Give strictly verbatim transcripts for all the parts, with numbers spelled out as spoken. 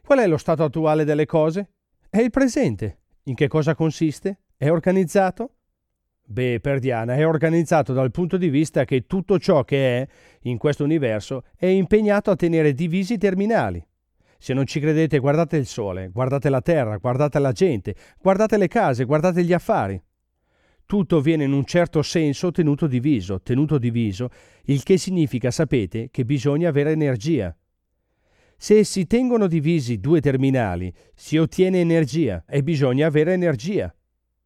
Qual è lo stato attuale delle cose? È il presente. In che cosa consiste? È organizzato? Beh, per Diana è organizzato dal punto di vista che tutto ciò che è in questo universo è impegnato a tenere divisi i terminali. Se non ci credete, guardate il sole, guardate la terra, guardate la gente, guardate le case, guardate gli affari. Tutto viene in un certo senso tenuto diviso, tenuto diviso, il che significa, sapete, che bisogna avere energia. Se si tengono divisi due terminali, si ottiene energia e bisogna avere energia.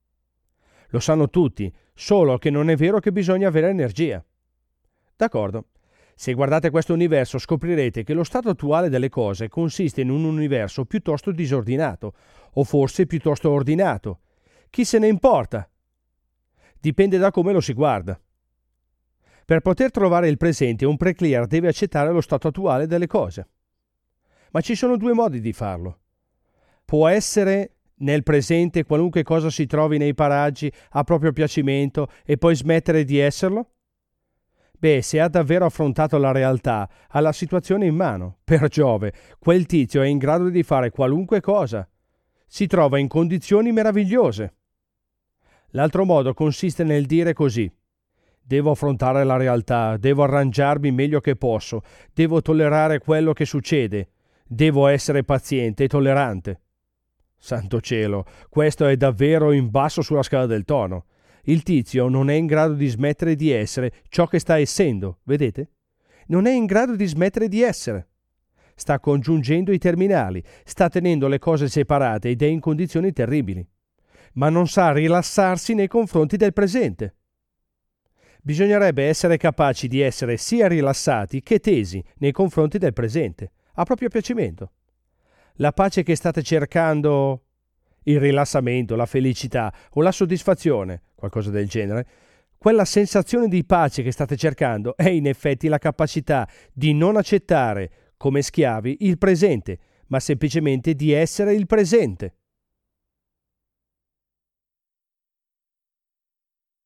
Lo sanno tutti, solo che non è vero che bisogna avere energia. D'accordo. Se guardate questo universo scoprirete che lo stato attuale delle cose consiste in un universo piuttosto disordinato, o forse piuttosto ordinato. Chi se ne importa? Dipende da come lo si guarda. Per poter trovare il presente, un preclear deve accettare lo stato attuale delle cose. Ma ci sono due modi di farlo. Può essere nel presente qualunque cosa si trovi nei paraggi a proprio piacimento e poi smettere di esserlo? Beh, se ha davvero affrontato la realtà, ha la situazione in mano. Per Giove, quel tizio è in grado di fare qualunque cosa. Si trova in condizioni meravigliose. L'altro modo consiste nel dire così: devo affrontare la realtà, devo arrangiarmi meglio che posso, devo tollerare quello che succede, devo essere paziente e tollerante. Santo cielo, questo è davvero in basso sulla scala del tono. Il tizio non è in grado di smettere di essere ciò che sta essendo, vedete? Non è in grado di smettere di essere. Sta congiungendo i terminali, sta tenendo le cose separate ed è in condizioni terribili. Ma non sa rilassarsi nei confronti del presente. Bisognerebbe essere capaci di essere sia rilassati che tesi nei confronti del presente, a proprio piacimento. La pace che state cercando, il rilassamento, la felicità o la soddisfazione, qualcosa del genere, quella sensazione di pace che state cercando è in effetti la capacità di non accettare come schiavi il presente, ma semplicemente di essere il presente.